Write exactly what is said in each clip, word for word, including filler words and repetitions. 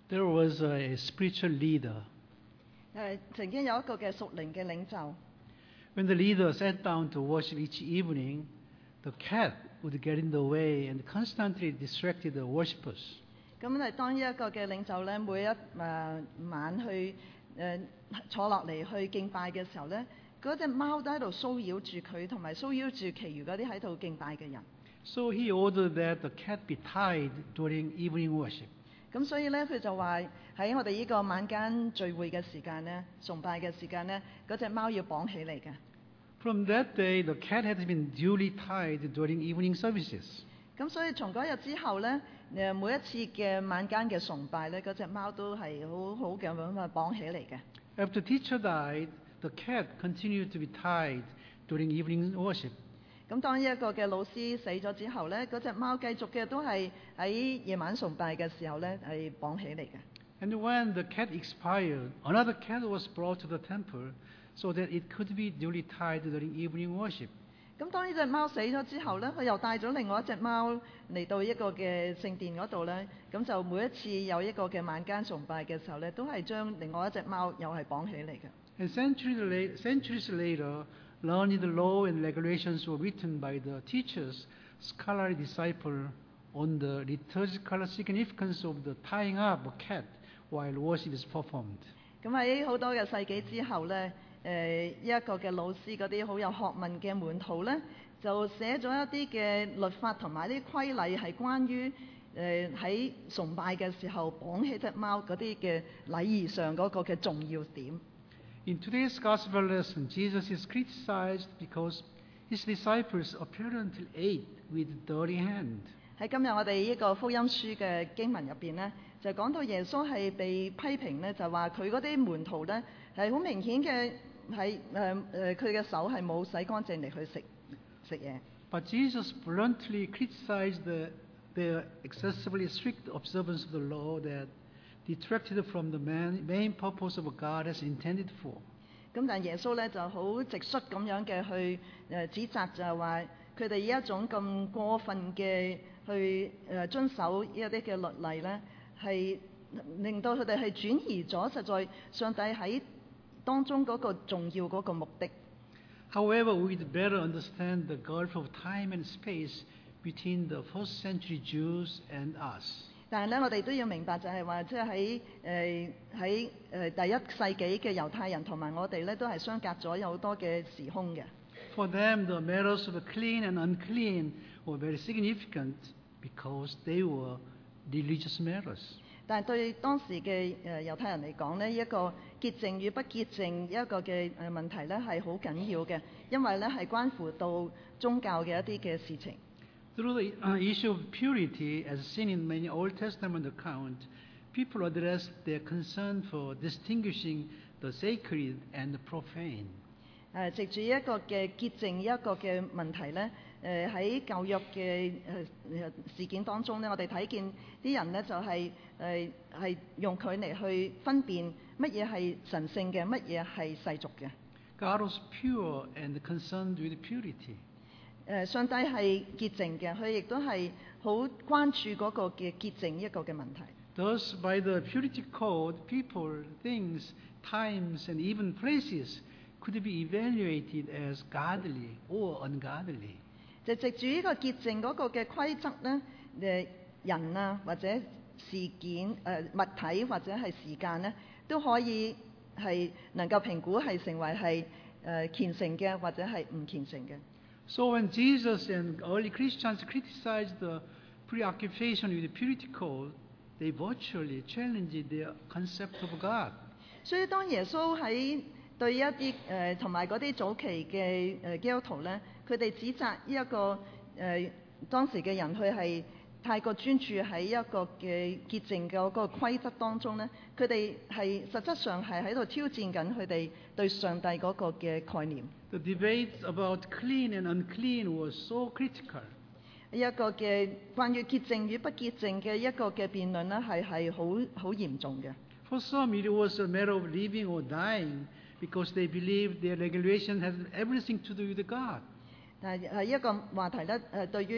There was a spiritual leader. 誒曾經有一個嘅屬靈嘅領袖。 When the leader sat down to worship each evening, the cat would get in the way and constantly distracted the worshippers. 咁誒當呢一個嘅領袖咧，每一誒、呃、晚去誒、呃、坐落嚟去敬拜嘅時候咧，嗰隻貓都喺度騷擾住佢，同埋騷擾住其餘嗰啲喺度敬拜嘅人。 So he ordered that the cat be tied during evening worship. 咁所以咧，佢就話喺我哋呢個晚間聚會嘅時間咧，崇拜嘅時間咧，嗰隻貓要綁起嚟嘅。 From that day, the cat has been duly tied during evening services. 咁所以從嗰日之後咧，誒每一次嘅晚間嘅崇拜咧，嗰隻貓都係好好嘅咁啊綁起嚟嘅。 After teacher died, the cat continued to be tied during evening worship. 咁當呢一個嘅老師死咗之後咧，嗰隻貓繼續嘅都係喺夜晚崇拜嘅時候咧係綁起嚟嘅。 And when the cat expired, another cat was brought to the temple so that it could be duly tied during evening worship. 咁當呢隻貓死咗之後咧，佢又帶咗另外一隻貓嚟到一個嘅聖殿嗰度咧，咁就每一次有一個嘅晚間崇拜嘅時候咧，都係將另外一隻貓又係綁起嚟嘅。 And centuries later, centuries later, learned law and regulations were written by the teacher's scholarly disciple on the liturgical significance of the tying up a cat while worship is performed. 咁喺好多嘅世紀之後咧，誒呢一個嘅老師嗰啲好有學問嘅門徒咧，就寫咗一啲嘅律法同埋啲規例係關於誒喺崇拜嘅時候綁起隻貓嗰啲嘅禮儀上嗰個嘅重要點。 In today's gospel lesson, Jesus is criticized because his disciples apparently ate with dirty hand. 喺今日我哋呢個福音書嘅經文入邊咧，就講到耶穌係被批評咧，就話佢嗰啲門徒咧係好明顯嘅係誒誒佢嘅手係冇洗乾淨嚟去食食嘢。 But Jesus bluntly criticized the, their excessively strict observance of the law that detracted from the main, main purpose of God as intended for. 咁但係耶穌咧就好直率咁樣嘅去誒指責，就係話佢哋呢一種咁過分嘅去誒遵守呢一啲嘅律例咧，係令到佢哋係轉移咗實在上帝喺當中嗰個重要嗰個目的。 However, we'd better understand the gulf of time and space between the first century Jews and us. 但係咧，我哋都要明白就係話，即係喺誒喺誒第一世紀嘅猶太人同埋我哋咧，都係相隔咗有好多嘅時空嘅。 For them, the matters of clean and unclean were very significant because they were religious matters. 但係對當時嘅誒猶太人嚟講呢，一個潔淨與不潔淨一個嘅誒問題咧係好緊要嘅，因為咧係關乎到宗教嘅一啲嘅事情。 Through the uh, issue of purity, as seen in many Old Testament accounts, people addressed their concern for distinguishing the sacred and the profane. 誒，藉住一個嘅潔淨一個嘅問題咧，誒喺舊約嘅誒事件當中咧，我哋睇見啲人咧就係誒係用佢嚟去分辨乜嘢係神聖嘅，乜嘢係世俗嘅。 God was pure and concerned with purity. 誒，上帝係潔淨嘅，佢亦都係好關注嗰個嘅潔淨一個嘅問題。 Thus, by the purity code, people, things, times, and even places could be evaluated as godly or ungodly. 就藉住呢個潔淨嗰個嘅規則咧，誒人啊或者事件誒、呃、物體或者係時間咧，都可以係能夠評估係成為係誒虔誠嘅或者係唔虔誠嘅。 So when Jesus and early Christians criticized the preoccupation with the purity code, they virtually challenged their concept of God. 所以當耶穌喺對一啲誒同埋嗰啲早期嘅誒基督徒咧，佢哋指責呢一個誒、呃、當時嘅人，佢係太過專注喺一個嘅潔淨嘅嗰個規則當中咧，佢哋係實質上係喺度挑戰緊佢哋對上帝嗰個嘅概念。 The debates about clean and unclean was so critical. 一個嘅關於潔淨與不潔淨嘅一個嘅辯論咧，係係好好嚴重嘅。 For some, it was a matter of living or dying because they believed their regulation has everything to do with God. 但係係一個話題咧，誒對於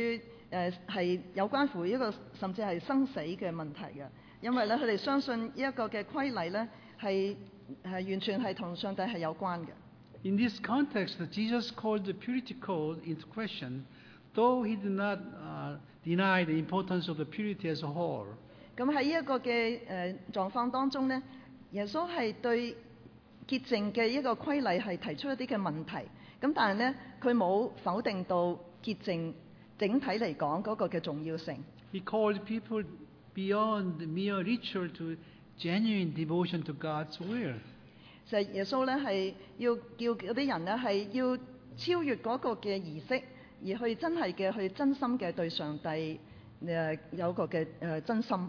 誒係有關乎一個甚至係生死嘅問題嘅，因為咧佢哋相信呢一個嘅規例咧係係完全係同上帝係有關嘅。 In this context, Jesus called the purity code into question, though he did not uh, deny the importance of the purity as a whole. 咁喺呢一個嘅誒狀況當中咧，耶穌係對潔淨嘅一個規例係提出一啲嘅問題，咁但係咧佢冇否定到潔淨整體嚟講嗰個嘅重要性。 He called people beyond mere ritual to genuine devotion to God's will. 就係耶穌咧係要叫嗰啲人咧係要超越嗰個嘅儀式，而去真係嘅去真心嘅對上帝誒、呃、有個嘅誒、呃、真心。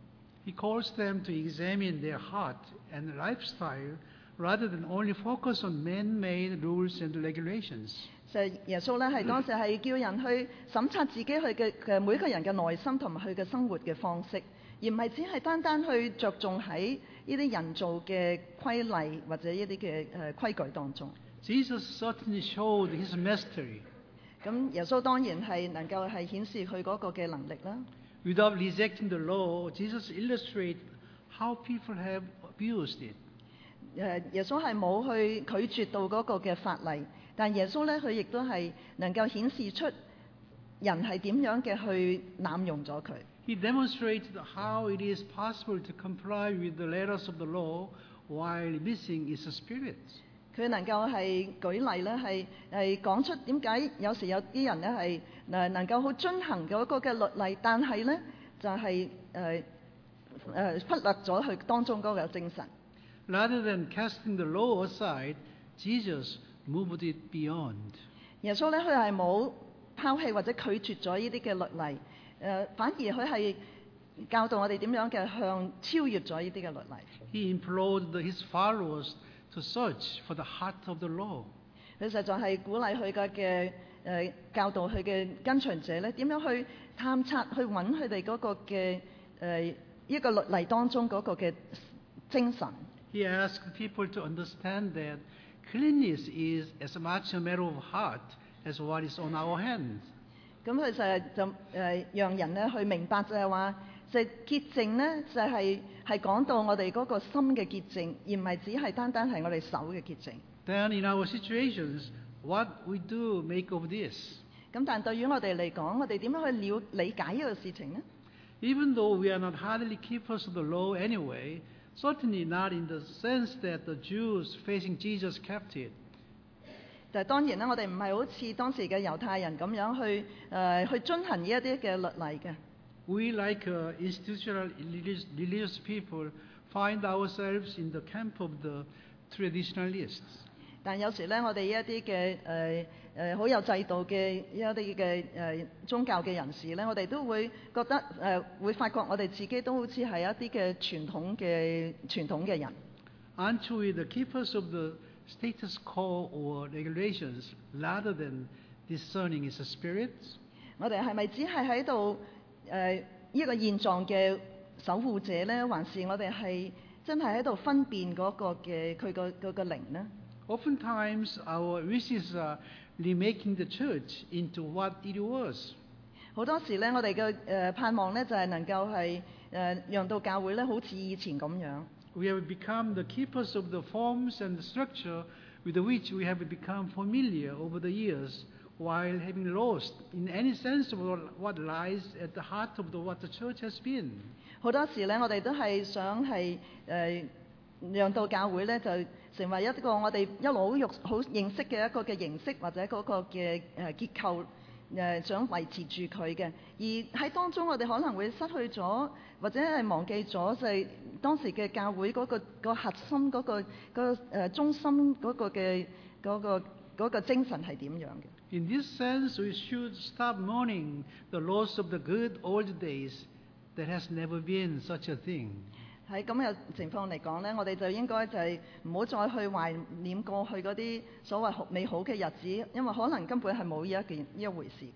He calls them to examine their heart and lifestyle rather than only focus on man-made rules and regulations. 就係耶穌咧係當時係叫人去審察自己去嘅嘅每個人嘅內心同埋佢嘅生活嘅方式，而唔係只係單單去着重喺呢啲人造嘅規例或者呢啲嘅誒規矩當中。 Jesus certainly showed his mastery. 咁耶穌當然係能夠係顯示佢嗰個嘅能力啦。 Without rejecting the law, Jesus illustrates how people have abused it. 誒耶穌係冇去拒絕到嗰個嘅法例，但耶穌咧佢亦都係能夠顯示出人係點樣嘅去濫用咗佢。 He demonstrated how it is possible to comply with the letters of the law while missing its spirit. 佢能夠係舉例咧，係係講出點解有時有啲人咧係誒能夠好遵行嗰個嘅律例，但係咧就係誒誒忽略咗佢當中嗰個精神。 Rather than casting the law aside, Jesus moved it beyond. 耶穌咧佢係冇拋棄或者拒絕咗呢啲嘅律例，誒、呃、反而佢係教導我哋點樣嘅向超越咗呢啲嘅律例。 He implored his followers to search for the heart of the law. 佢實在係鼓勵佢嘅嘅誒教導佢嘅跟隨者咧，點樣去探測、去揾佢哋嗰個嘅誒一個律例當中嗰個嘅精神。 He asked people to understand that cleanliness is as much a matter of heart as what is on our hands. 咁佢就係就誒讓人咧去明白就係話，就係潔淨咧就係係講到我哋嗰個心嘅潔淨，而唔係只係單單係我哋手嘅潔淨。 Then in our situations, what we do make of this? 咁但對於我哋嚟講，我哋點樣去了理解呢個事情呢？ Even though we are not hardly keepers of the law anyway, certainly not in the sense that the Jews facing Jesus kept it. 就當然啦，我哋唔係好似當時嘅猶太人咁樣去誒、呃、去遵行呢一啲嘅律例嘅。 We, like uh, institutional religious, religious people, find ourselves in the camp of the traditionalists. 但有時咧，我哋一啲嘅誒誒好有制度嘅一啲嘅誒宗教嘅人士咧，我哋都會覺得誒、呃、會發覺我哋自己都好似係一啲嘅傳統嘅傳統嘅人。 Aren't we the keepers of the status quo or regulations rather than discerning its spirit? 我哋係咪只係喺度誒呢個現狀嘅守護者咧，還是我哋係真係喺度分辨嗰個嘅佢個嗰個靈呢？ Oftentimes, our wishes are remaking the church into what it was. 好多時咧，我哋嘅誒盼望咧就係、是、能夠係誒、呃、讓到教會咧好似以前咁樣。 We have become the keepers of the forms and the structure with which we have become familiar over the years, while having lost in any sense of what lies at the heart of the, what the church has been. 好多時咧，我哋都係想係誒、呃、讓到教會咧就成為一個我哋一路好肉好認識嘅一個嘅形式或者嗰個嘅誒結構誒、呃、想維持住佢嘅，而喺當中我哋可能會失去咗或者係忘記咗就係當時嘅教會嗰、嗰個、嗰個核心嗰、嗰個、嗰個誒中心嗰個嘅嗰、嗰個嗰、嗰個精神係點樣嘅。 In this sense, we should stop mourning the loss of the good old days. There has never been such a thing. 喺咁嘅情況嚟講咧，我哋就應該就係唔好再去懷念過去嗰啲所謂好美好嘅日子，因為可能根本係冇呢一件呢一回事嘅。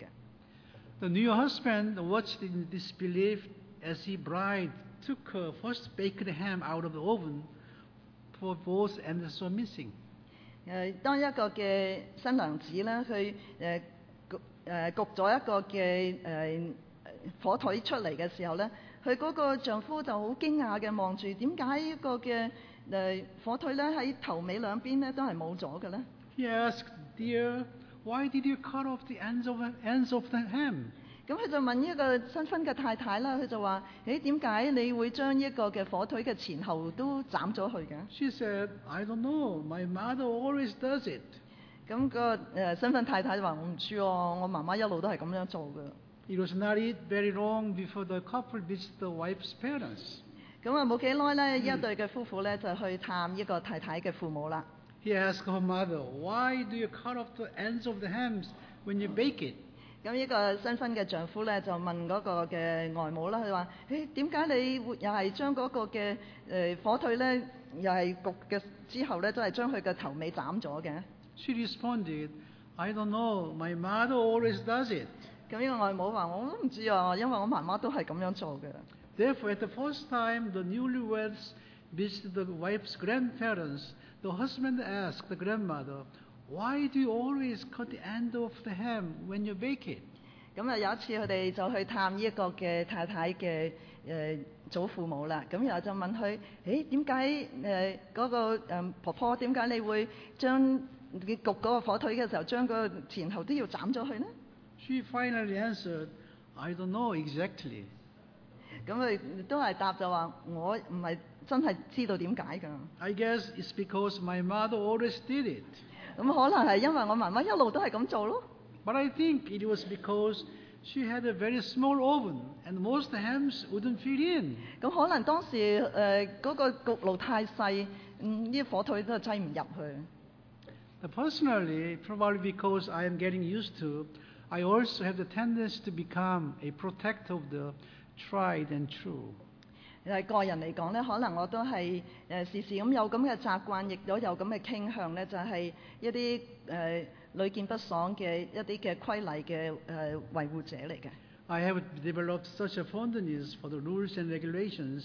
The new husband watched in disbelief as his bride took her first baked ham out of the oven, for both ends were missing. 誒，當一個嘅新娘子咧，佢誒誒焗咗一個嘅誒、呃、火腿出嚟嘅時候咧，佢嗰個丈夫就好驚訝嘅望住，點解呢個嘅誒、呃、火腿咧喺頭尾兩邊咧都係冇咗嘅咧？ He asked, "Dear, why did you cut off the ends of the ends of the ham?" 咁佢就問呢一個新婚嘅太太啦，佢就話：誒點解你會將呢個嘅火腿嘅前後都斬咗去嘅？ She said, "I don't know. My mother always does it." 咁、個誒、呃、新婚太太就話：我唔知喎，我媽媽一路都係咁樣做嘅。 It was not yet very long before the couple visited the wife's parents. 咁啊冇幾耐咧，呢一對嘅夫婦咧就去探呢個太太嘅父母啦。 He asked her mother, "Why do you cut off the ends of the hams when you bake it?" 咁呢個新婚嘅丈夫咧就問嗰個嘅外母啦，佢話：誒點解你會又係將嗰個嘅誒、呃、火腿咧，又係焗嘅之後咧，都係將佢嘅頭尾斬咗嘅？ She responded, "I don't know. My mother always does it." 咁呢個外母話：我都唔知啊，因為我媽媽都係咁樣做嘅。 Therefore, at the first time the newlyweds visited the wife's grandparents, the husband asked the grandmother, "Why do you always cut the end of the ham when you bake it?" 咁啊有一次佢哋就去探呢一個嘅太太嘅誒、呃、祖父母啦，咁然後就問佢：誒點解誒嗰個、呃、婆婆點解你會將你焗嗰個火腿嘅時候將嗰個前後都要斬咗佢呢？ She finally answered, "I don't know exactly." 咁佢都係答就話：我唔係真係知道點解㗎。 I guess it's because my mother always did it. 咁可能係因為我媽媽一路都係咁做咯。 But I think it was because she had a very small oven and most hams wouldn't fit in. 咁可能當時誒嗰、呃嗰個焗爐太細，嗯呢啲火腿都係擠唔入去。 But personally, probably because I am getting used to, I also have the tendency to become a protector of the tried and true. 誒個人嚟講咧，可能我都係誒時時咁有咁嘅習慣，亦都有咁嘅傾向咧，就係、是、一啲誒屢見不爽嘅一啲嘅規例嘅誒、呃、維護者嚟嘅。 I have developed such a fondness for the rules and regulations,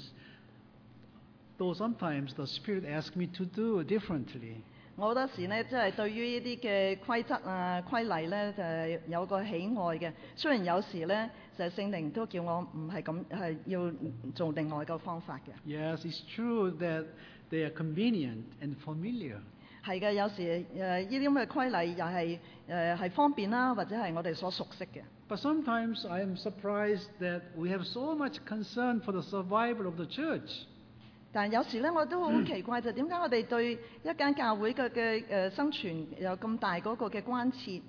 though sometimes the Spirit asks me to do differently. 我好多時咧，即係對於呢啲嘅規則啊、規例咧，就係、是、有個喜愛嘅。雖然有時咧，就係、聖靈都叫我唔係咁，係要做另外一個方法嘅。 Yes, it's true that they are convenient and familiar. 係嘅，有時誒呢啲咁嘅規例又係誒係方便啦，或者係我哋所熟悉嘅。 But sometimes I am surprised that we have so much concern for the survival of the church. 但有時咧，我都好奇怪，就點解我哋對一間教會嘅嘅誒生存有咁大嗰個嘅關切？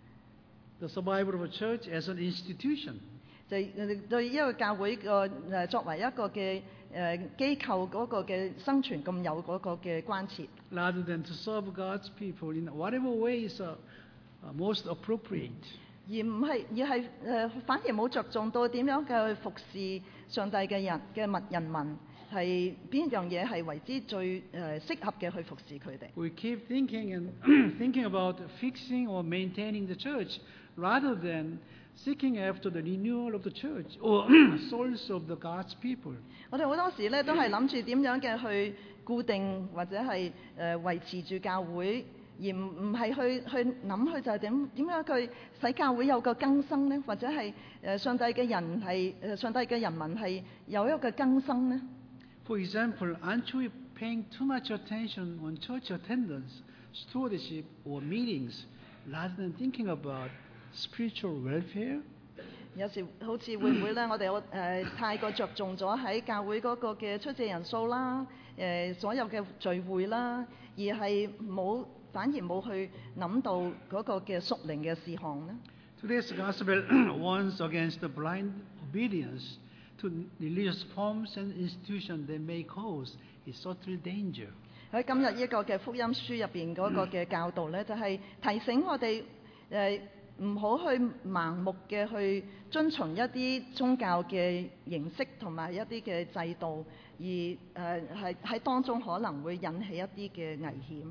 The survival of a church as an institution. 就對一個教會個誒作為一個嘅誒機構嗰個嘅生存咁有嗰個嘅關切， Rather than to serve God's people in whatever ways are, are most appropriate. 而唔係而係誒、呃、反而冇着重到點樣嘅去服侍上帝嘅人嘅民人民，係邊樣嘢係為之最誒、呃、適合嘅去服侍佢哋。 We keep thinking and thinking about fixing or maintaining the church rather than seeking after the renewal of the church or souls of the God's people. 我哋好多時咧都係諗住點樣嘅去固定或者係誒、呃、維持住教會，而唔唔係去去諗去就係點點樣去使教會有個更新呢？或者係誒、呃、上帝嘅人係誒上帝嘅人民係有一個更新呢？ For example, aren't we paying too much attention on church attendance, stewardship, or meetings rather than thinking about spiritual welfare? 有時好似會唔會咧？我哋誒、呃、太過着重咗喺教會嗰個嘅出席人數啦，誒、呃、所有嘅聚會啦，而係冇反而冇去諗到嗰個嘅屬靈嘅事項咧。 Today's gospel warns against the blind obedience to religious forms and institutions that may cause a subtle danger. 喺今日呢個嘅福音書入邊嗰個嘅教導咧，就係、是、提醒我哋誒唔好去盲目嘅去遵從一啲宗教嘅形式同埋一啲嘅制度，而誒係喺當中可能會引起一啲嘅危險。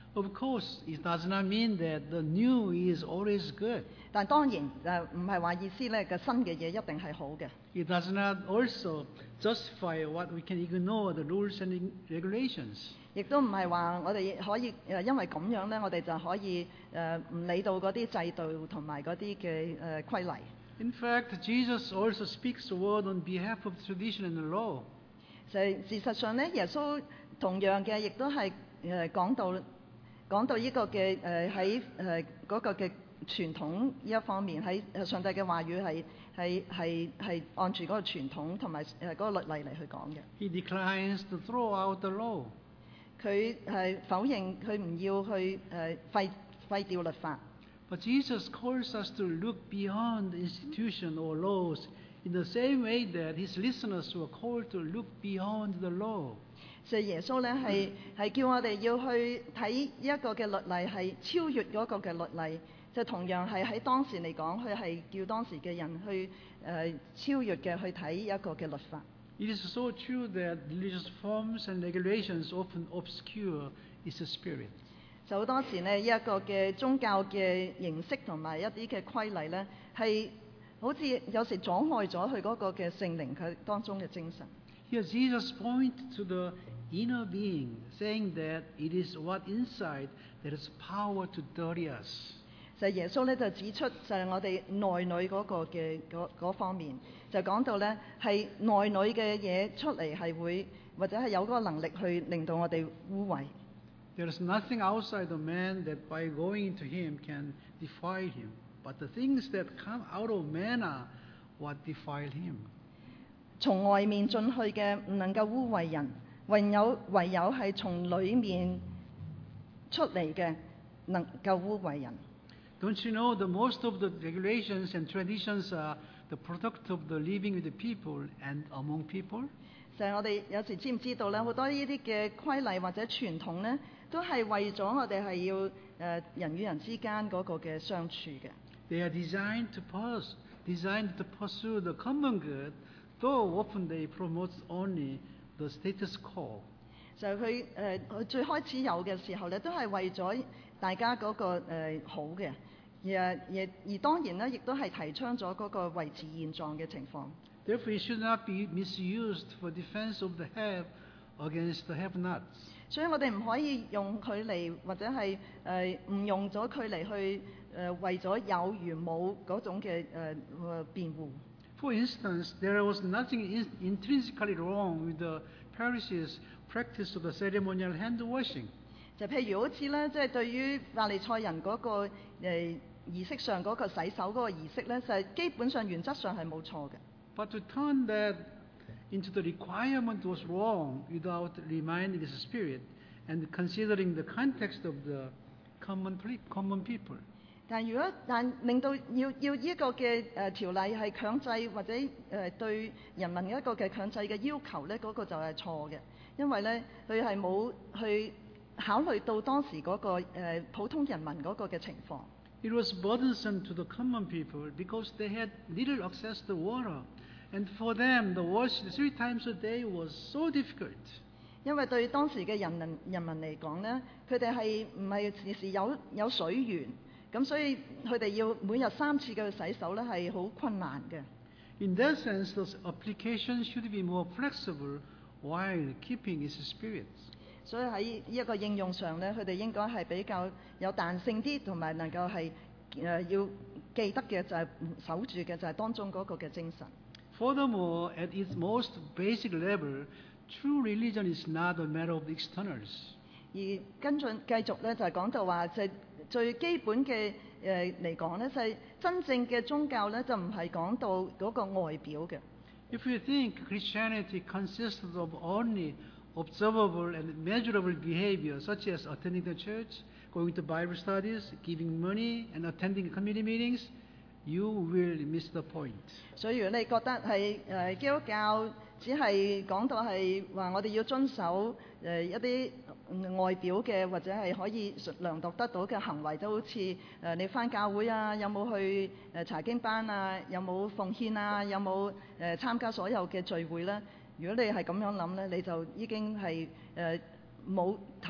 Of course, it does not mean that the new is always good. 但當然誒唔係話意思咧嘅新嘅嘢一定係好嘅。 It does not also justify what we can ignore the rules and regulations. 亦都唔係話我哋可以誒因為咁樣咧，我哋就可以誒唔理到嗰啲制度同埋嗰啲嘅誒規例。 In fact, Jesus also speaks a word on behalf of tradition and the law. 就係事實上咧，耶穌同樣嘅亦都係誒講到講到呢個嘅誒喺誒嗰個嘅傳統呢一方面，喺上帝嘅話語係係係係按住嗰個傳統同埋誒嗰個律例嚟去講嘅。 He declines to throw out the law. 佢係否認佢唔要去誒廢廢掉律法。 But Jesus calls us to look beyond the institution or laws in the same way that his listeners were called to look beyond the law. 所以耶穌咧係係叫我哋要去睇一個嘅律例係超越嗰個嘅律例，就同樣係喺當時嚟講，佢係叫當時嘅人去誒、呃、超越嘅去睇一個嘅律法。 It is so true that religious forms and regulations often obscure its spirit. 就好多時呢，呢一個嘅宗教嘅形式同埋一啲嘅規例咧，係好似有時阻礙咗佢嗰個嘅聖靈佢當中嘅精神。 Here Jesus points to the inner being, saying that it is what inside that has power to dirty us. 就係耶穌咧就指出就係我哋內裏嗰個嘅嗰嗰方面，就講到咧係內裏嘅嘢出嚟係會或者係有嗰個能力去令到我哋污穢。 There is nothing outside the man that by going into him can defile him, but the things that come out of man are what defile him. 從外面進去嘅唔能夠污穢人，唯有唯有係從裡面出嚟嘅能夠污穢人。 Don't you know that most of the regulations and traditions are the product of the living with the people and among people? 就係我哋有時知唔知道咧？好多呢啲嘅規例或者傳統咧，都係為咗我哋係要誒、呃、人與人之間嗰個嘅相處嘅。 They are designed to pers- designed to pursue the common good, though often they promote only the status quo. 就係佢誒佢最開始有嘅時候咧，都係為咗大家嗰、那個、呃、好嘅，而而而當然咧，亦都係提倡咗嗰個維持現狀嘅情況。 Therefore, it should not be misused for defense of the have against the have-nots. 所以我哋唔可以用佢嚟，或者係誒唔用咗佢嚟去誒、呃、為咗有與冇嗰種嘅誒誒辯護。 For instance, there was nothing in- intrinsically wrong with the Pharisees' practice of the ceremonial hand washing. 就譬如好似咧，即係對於法利賽人嗰、那個誒、呃、儀式上嗰個洗手嗰個儀式咧，就係、是、基本上原則上係冇錯嘅。 But to turn that into the requirement was wrong without reminding his spirit and considering the context of the common, ple- common people. 但如果但令到要要呢個嘅誒、呃、條例係強制或者誒、呃、對人民一個嘅強制嘅要求咧，嗰、那個就係錯嘅，因為咧佢係冇去考慮到當時嗰、那個、呃、普通人民嗰個嘅情況。 It was burdensome to the common people because they had little access to water, and for them the wash three times a day was so difficult. 因為對當時嘅人民人民嚟講咧，佢哋係唔係時時有有水源，咁所以佢哋要每日三次嘅洗手咧係好困難嘅。 In that sense, the application should be more flexible while keeping its spirit. 所以喺呢一個應用上咧，佢哋應該係比較有彈性啲，同埋能夠係誒、呃、要記得嘅就係、是、守住嘅就係當中嗰個嘅精神。 Furthermore, at its most basic level, true religion is not a matter of externals. 而跟進繼續咧就係、是、講到話，就係、最基本嘅誒嚟講咧，就係、是、真正嘅宗教咧就唔係講到嗰個外表嘅。 If you think Christianity consists of only observable and measurable behavior, such as attending the church, going to Bible studies, giving money, and attending committee meetings, you will miss the point. 所以如果你覺得係誒、呃、基督教只係講到係話我哋要遵守誒、呃、一啲外表嘅或者係可以量度得到嘅行為，就好似誒、呃、你返教會啊，有冇去誒、呃、查經班啊，有冇奉獻啊，有冇誒、呃、參加所有嘅聚會咧？如果你係咁樣諗咧，你就已經係誒冇睇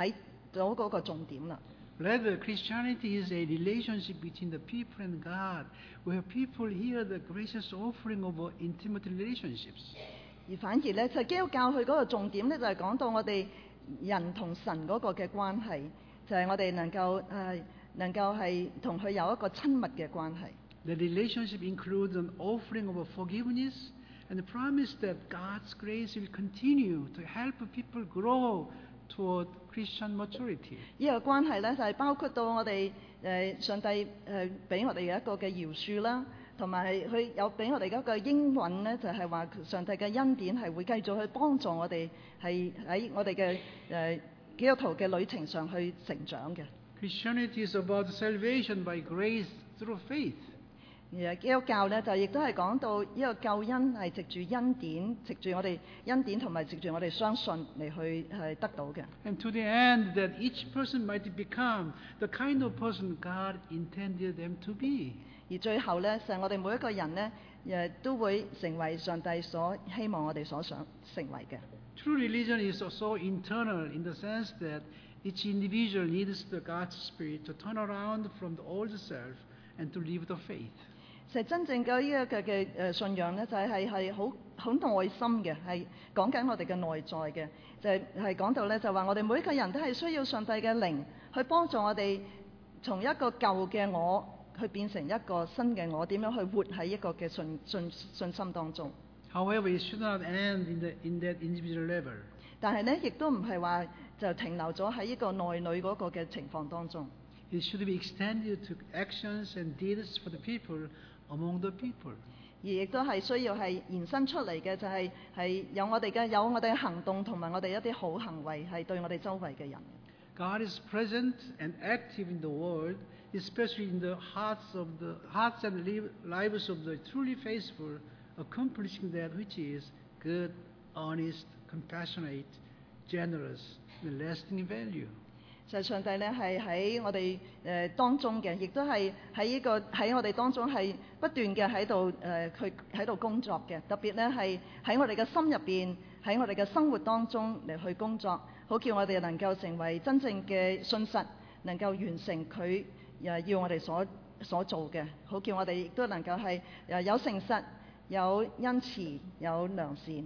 到嗰個重點啦。 Rather, Christianity is a relationship between the people and God, where people hear the gracious offering of intimate relationships. 而反而咧，就基督教佢嗰個重點咧，就係、是、講到我哋人同神嗰個嘅關係，就係、是、我哋能夠誒、呃、能夠係同佢有一個親密嘅關係。 The relationship includes an offering of forgiveness and the promise that God's grace will continue to help people grow toward Christian maturity. 呢個關係咧，就係、是、包括到我哋誒、呃、上帝誒俾、呃、我哋嘅一個嘅饒恕啦。同埋佢有俾我哋嗰個應允咧，就係、是、話上帝嘅恩典係會繼續去幫助我哋，係喺我哋嘅誒基督徒嘅旅程上去成長嘅。 Christianity is about salvation by grace through faith. 而基督教咧就亦都係講到呢個救恩係藉住恩典，藉住我哋恩典同埋藉住我哋相信嚟去係得到嘅。 And to the end that each person might become the kind of person God intended them to be. 而最後咧，就係我哋每一個人咧，誒都會成為上帝所希望我哋所想成為嘅。 True religion is also internal in the sense that each individual needs the God's Spirit to turn around from the old self and to live the faith. 其實真正嘅呢個嘅誒信仰咧，就係係係好好內心嘅，係講緊我哋嘅內在嘅，就係係講到咧，就話我哋每一個人都係需要上帝嘅靈去幫助我哋從一個舊嘅我。去變成一個新嘅我，點樣去活喺一個嘅信信信心當中。 However, it should not end in the in that individual level. 但係咧，亦都唔係話就停留咗喺呢個內裏嗰個嘅情況當中。 It should be extended to actions and deeds for the people among the people. 而亦都係需要係延伸出嚟嘅，就係係有我哋嘅有我哋嘅行動同埋我哋一啲好行為係對我哋周圍嘅人。 God is present and active in the world, especially in the hearts of the hearts and lives of the truly faithful, accomplishing that which is good, honest, compassionate, generous, and lasting value. 實際上帝咧係喺我哋誒、呃、當中嘅，亦都係喺呢個喺我哋當中係不斷嘅喺度誒佢喺度工作嘅，特別咧係喺我哋嘅心入邊，喺我哋嘅生活當中嚟去工作，好叫我哋能夠成為真正嘅信實，能夠完成佢誒要我哋所所做嘅，好叫我哋亦都能夠係誒有誠實、有恩慈、有良善。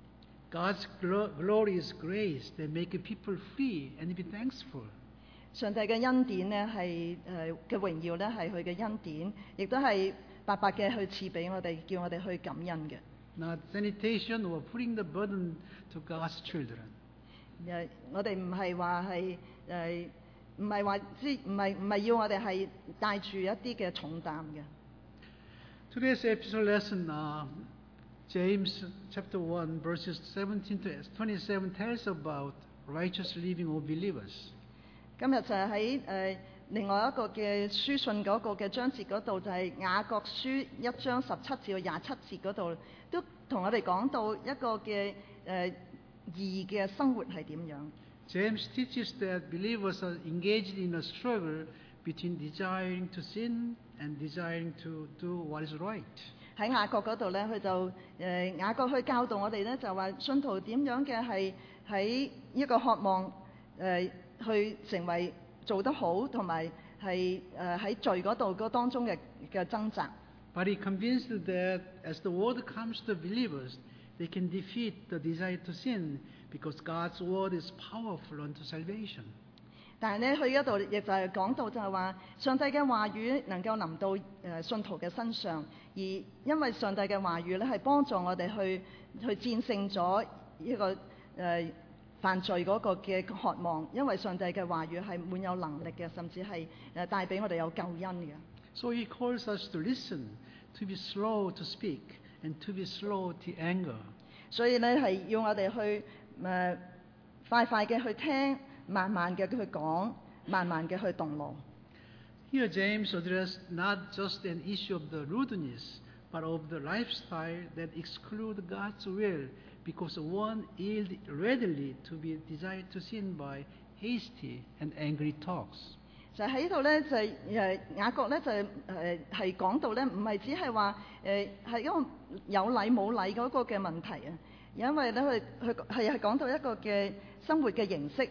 God's glorious grace that make people free and be thankful. 上帝嘅恩典咧係誒嘅榮耀咧係佢嘅恩典，亦都係白白嘅去賜俾我哋，叫我哋去感恩嘅。 Not sanitation or putting the burden to God's children. 誒，我哋唔係話係誒，唔係話即唔係唔係要我哋係帶住一啲嘅重擔嘅。 Today's episode lesson, uh, James chapter one verses seventeen to twenty-seven tells about righteous living of believers. 今日就係喺誒另外一個嘅書信嗰個嘅章節嗰度，就係、是、雅各書一章十七至到廿七節嗰度，都同我哋講到一個嘅誒義嘅生活係點樣。 James teaches that believers are engaged in a struggle between desiring to sin and desiring to do what is right. 喺雅各嗰度咧，佢就誒、呃、雅各去教導我哋咧，就話信徒點樣嘅係喺一個渴望誒、呃、去成為做得好，同埋係誒喺罪嗰度嗰當中嘅嘅掙扎。 But he convinced that as the word comes to believers, they can defeat the desire to sin because God's word is powerful unto salvation. 但係咧，佢嗰度亦就係講到就係話，上帝嘅話語能夠臨到誒、呃、信徒嘅身上，而因為上帝嘅話語咧係幫助我哋去去戰勝咗呢個誒、呃、犯罪嗰個嘅渴望，因為上帝嘅話語係滿有能力嘅，甚至係誒帶俾我哋有救恩嘅。 So he calls us to listen, to be slow to speak, and to be slow to anger. 所以咧係要我哋去誒、呃、快快嘅去聽。慢慢嘅去講，慢慢嘅去動怒。 Here James addressed not just an issue of the rudeness, but of the lifestyle that exclude God's will, because one yield readily to be desired to sin by hasty and angry talks. 就喺呢度咧，就係誒雅各咧就誒係講到咧，唔係只係話誒係一個有禮冇禮嗰個嘅問題啊，因為咧佢佢係係講到一個嘅生活嘅形式。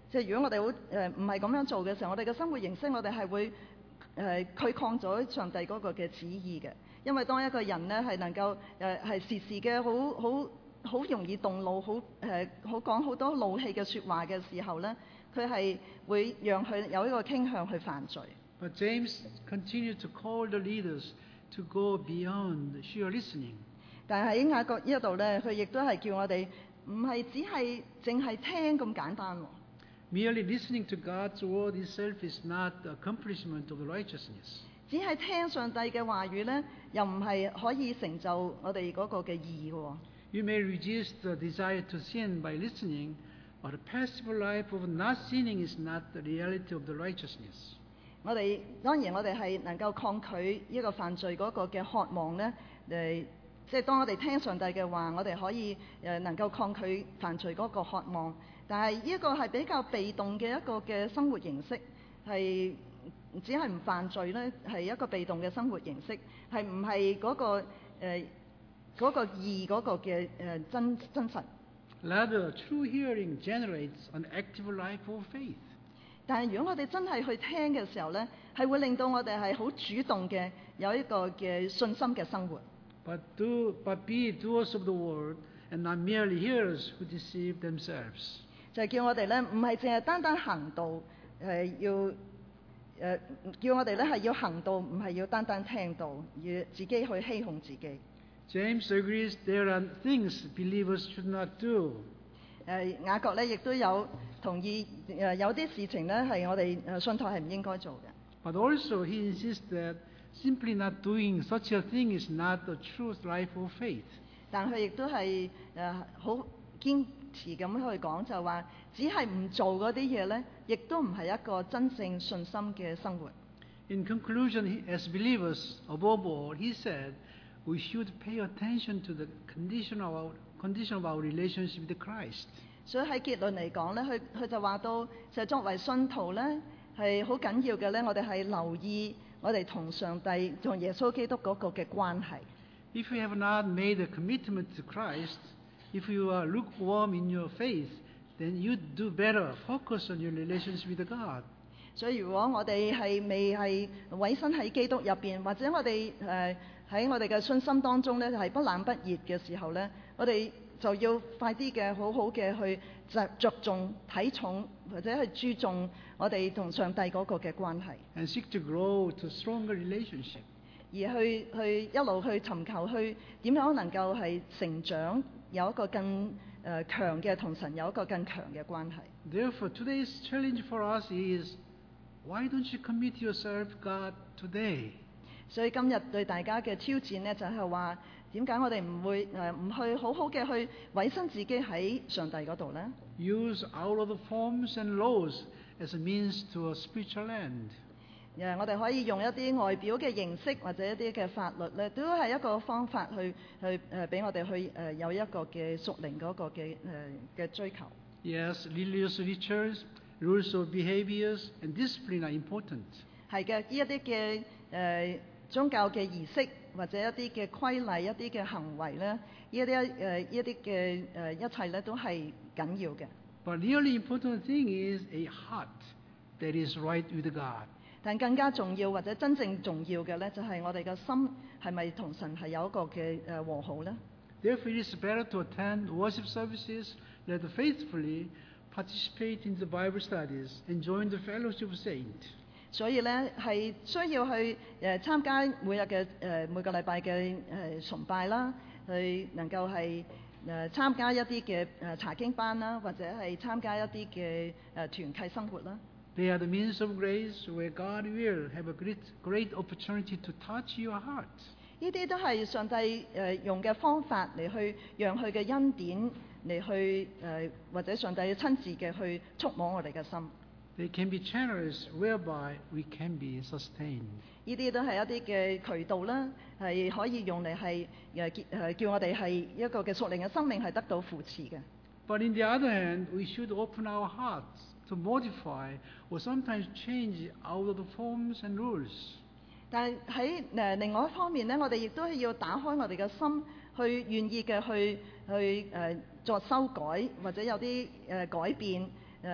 即係如果我哋好誒唔係咁樣做嘅時候，我哋嘅生活形式我哋係會誒拒抗咗上帝嗰個嘅旨意嘅。因為當一個人咧係能夠誒係時時嘅好好好容易動怒，好誒好講好多怒氣嘅説話嘅時候咧，佢係會讓佢有一個傾向去犯罪。 But James continued to call the leaders to go beyond sheer listening. 但係喺雅各呢一度咧，佢亦都係叫我哋唔係只係淨係聽咁簡單喎。 Merely listening to God's word itself is not the accomplishment of righteousness. 只係聽上帝嘅話語咧，又唔係可以成就我哋嗰個嘅義嘅喎。 You may resist the desire to sin by listening, but a passive life of not sinning is not the reality of the righteousness. 我哋當然我哋係能夠抗拒呢個犯罪嗰個嘅渴望咧，誒，即係當我哋聽上帝嘅話，我哋可以誒能夠抗拒犯罪嗰個渴望。但係呢一個係比較被動嘅一個嘅生活形式，係只係唔犯罪咧，係一個被動嘅生活形式，係唔係嗰個誒嗰、呃嗰個義嗰個嘅誒真真實。 Rather, true hearing generates an active life of faith. 但係如果我哋真係去聽嘅時候咧，係會令到我哋係好主動嘅有一個嘅信心嘅生活。 But do, but be doers of the word, and not merely hearers who deceive themselves. 就係叫我哋咧，唔係淨係單單行道，誒、呃、要誒、呃、叫我哋咧係要行道，唔係要單單聽道，要自己去欺哄自己。 James agrees there are things believers should not do. 誒雅各咧亦都有同意誒、呃、有啲事情咧係我哋誒信徒係唔應該做嘅。 But also he insists that simply not doing such a thing is not the true life of faith. 但佢亦都係誒好堅持咁去講，就話只係唔做嗰啲嘢咧，亦都唔係一個真正信心嘅生活。 In conclusion, he, as believers, above all, he said, we should pay attention to the condition of our, condition of our relationship with Christ. 所以喺結論嚟講咧，佢佢就話到，就作為信徒咧，係好緊要嘅咧，我哋係留意我哋同上帝、同耶穌基督嗰個嘅關係。 If you have not made a commitment to Christ, if you are lukewarm in your faith, then you'd do better focus on your relationship with God. 所以如果我哋係未係委身喺基督入邊，或者我哋誒喺我哋嘅信心當中咧係不冷不熱嘅時候咧，我哋就要快啲嘅好好嘅去着着重睇重或者去注重我哋同上帝嗰個嘅關係， And seek to grow to stronger relationship. 而去去一路去尋求去點樣能夠係成長，有一個更誒強嘅同神有一個更強嘅關係。 Therefore, today's challenge for us is, why don't you commit yourself to God today? 所以今日對大家嘅挑戰呢，就係話點解我哋唔會誒唔去好好嘅去委身自己喺上帝嗰度呢？ Use all of the forms and laws as a means to a spiritual end. 誒，我哋可以用一啲外表嘅形式或者一啲嘅法律咧，都係一個方法去去誒俾我哋去誒有一個嘅屬靈嗰個嘅誒嘅追求。 Yes, religious rituals, rules of behaviors, and discipline are important. 係嘅，呢一啲嘅誒宗教嘅儀式或者一啲嘅規例、一啲嘅行為咧，呢一啲誒呢一啲嘅誒一切咧都係緊要嘅。 But the really important thing is a heart that is right with God. 但更加重要或者真正重要嘅咧，就係我哋嘅心係咪同神係有一個嘅誒和好咧？ Therefore, it is better to attend worship services, that faithfully participate in the Bible studies, and join the fellowship of saints. 所以咧係需要去誒、呃、參加每日嘅誒每個禮拜嘅誒崇拜啦，去能夠係誒參加一啲嘅誒查經班啦，或者係參加一啲嘅誒團契生活啦。 They are the means of grace where God will have a great, great opportunity to touch your heart. 呢啲都係上帝誒、呃、用嘅方法嚟去讓佢嘅恩典嚟去誒、呃、或者上帝親自嘅去觸摸我哋嘅心。 They can be channels whereby we can be sustained. 呢啲都係一啲嘅渠道啦，係可以用嚟係誒結誒叫我哋係一個嘅屬靈嘅生命係得到扶持嘅。 But in the other hand, we should open our hearts to modify or sometimes change out of the forms and rules. 但係喺誒另外一方面咧，我哋亦都係要打開我哋嘅心，去願意嘅去去誒、呃、作修改，或者有啲誒、呃、改變誒、呃、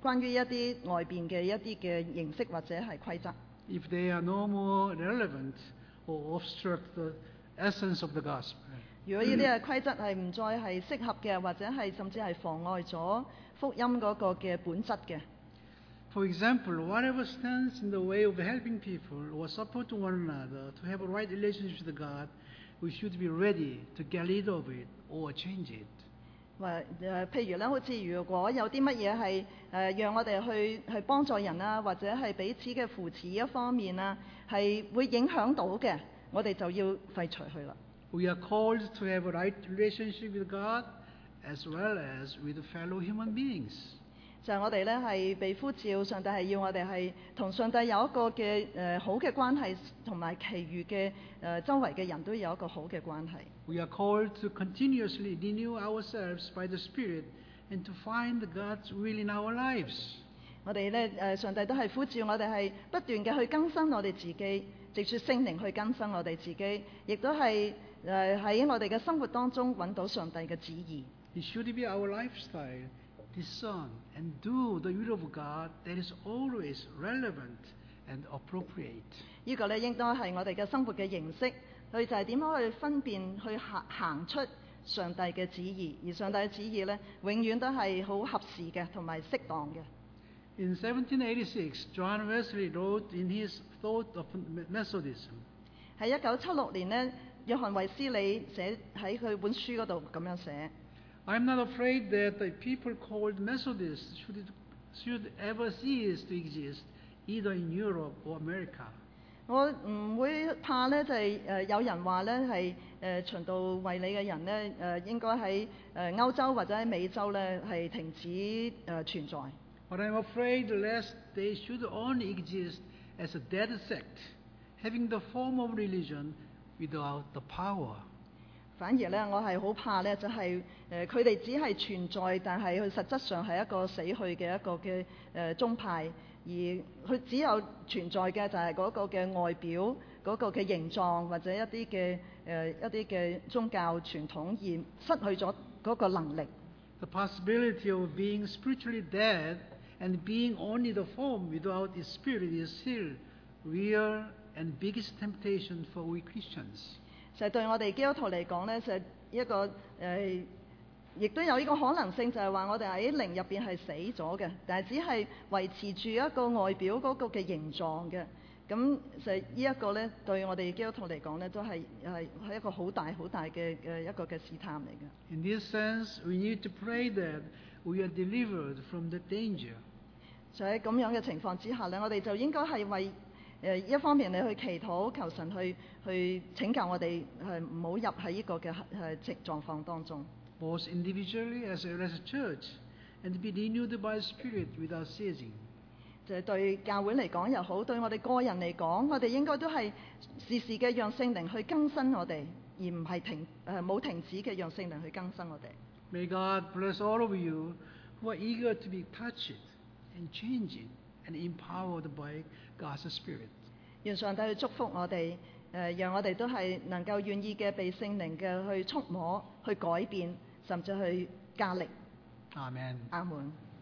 關於一啲外邊嘅一啲嘅形式或者係規則。 if they are no more relevant or obstruct the essence of the gospel. 如果呢啲嘅規則係唔再係適合嘅，或者係甚至係妨礙咗福音嗰個嘅本質嘅。 For example, whatever stands in the way of helping people or supporting one another to have a right relationship with God, we should be ready to get rid of it or change it. 或誒、呃，譬如咧，好似如果有啲乜嘢係誒讓我哋去去幫助人啊，或者係彼此嘅扶持一方面啊，係會影響到嘅，我哋就要廢除佢啦。 We are called to have a right relationship with God as well as with fellow human beings. 就係我哋咧係被呼召，上帝係要我哋係同上帝有一個嘅誒、呃、好嘅關係，同埋其餘嘅誒、呃、周圍嘅人都有一個好嘅關係。 We are called to continuously renew ourselves by the Spirit and to find God's will in our lives. 我哋咧誒上帝都係呼召我哋係不斷嘅去更新我哋自己，藉住聖靈去更新我哋自己，亦都係誒喺我哋嘅生活當中揾到上帝嘅旨意。 It should be our lifestyle, discern and do the will of God that is always relevant and appropriate. 呢個咧應該係我哋嘅生活嘅形式，佢就係點樣去分辨、去行行出上帝嘅旨意，而上帝嘅旨意咧永遠都係好合時嘅同埋適當嘅。 In seventeen eighty-six, John Wesley wrote in his Thought of Methodism. 喺一九七六年呢，約翰衛斯理寫喺佢本書嗰度咁樣寫。 I am not afraid that the people called Methodists should, should ever cease to exist, either in Europe or America. 我唔會怕咧，就係、是、誒、呃、有人話咧係誒循道衛理嘅人咧誒、呃、應該喺誒歐洲或者喺美洲咧係停止誒、呃、存在。 But I am afraid lest they should only exist as a dead sect, having the form of religion without the power. 反而咧，我係好怕咧，就係誒佢哋只係存在，但係佢實質上係一個死去嘅一個嘅誒、呃、宗派，而佢只有存在嘅就係嗰個嘅外表、嗰、那個嘅形狀或者一啲嘅誒一啲嘅宗教傳統，而失去咗嗰個能力。 The possibility of being spiritually dead and being only the form without its spirit is still real and biggest temptation for we Christians. 就係對我哋基督徒嚟講咧，就係、一個誒，亦、呃、都有呢個可能性，就係話我哋喺靈入邊係死咗嘅，但係只係維持住一個外表嗰個嘅形狀嘅。咁就係呢一個咧，對我哋基督徒嚟講咧，都係係係一個好大好大嘅嘅一個嘅試探嚟嘅。 In this sense, we need to pray that we are delivered from the danger. 就喺咁樣嘅情況之下咧，我哋就應該係為誒一方面你去祈禱，求神去去拯救我哋，係唔好入喺呢個嘅誒情狀況當中。 Both individually as well as a church, and be renewed by Spirit without ceasing. 就係對教會嚟講又好，對我哋個人嚟講，我哋應該都係時時嘅讓聖靈去更新我哋，而唔係停誒冇、呃、停止嘅讓聖靈去更新我哋。 May God bless all of you who are eager to be touched and changed and empowered by God's Spirit. 願上帝去祝福我哋，誒、呃，讓我哋都係能夠願意嘅被聖靈嘅去觸摸、去改變，甚至去加力。 Amen. 阿門。